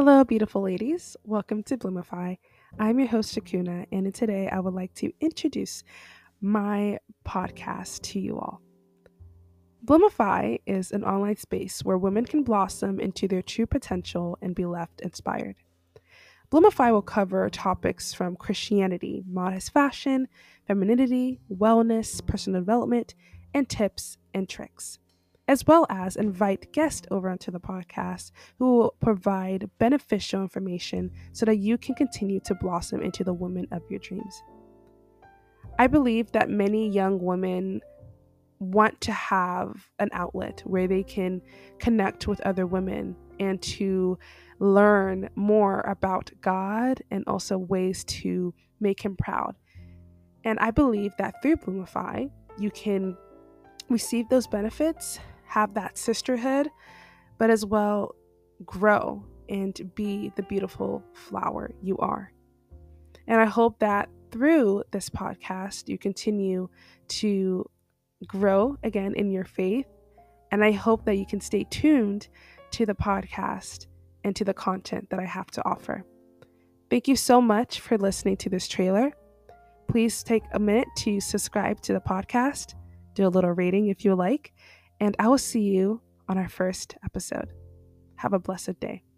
Hello, beautiful ladies. Welcome to Bloomify. I'm your host, Shakuna, and today I would like to introduce my podcast to you all. Bloomify is an online space where women can blossom into their true potential and be left inspired. Bloomify will cover topics from Christianity, modest fashion, femininity, wellness, personal development, and tips and tricks, as well as invite guests over onto the podcast who will provide beneficial information so that you can continue to blossom into the woman of your dreams. I believe that many young women want to have an outlet where they can connect with other women and to learn more about God and also ways to make Him proud. And I believe that through Bloomify, you can receive those benefits, have that sisterhood, but as well grow and be the beautiful flower you are. And I hope that through this podcast, you continue to grow again in your faith. And I hope that you can stay tuned to the podcast and to the content that I have to offer. Thank you so much for listening to this trailer. Please take a minute to subscribe to the podcast, do a little rating if you like, and I will see you on our first episode. Have a blessed day.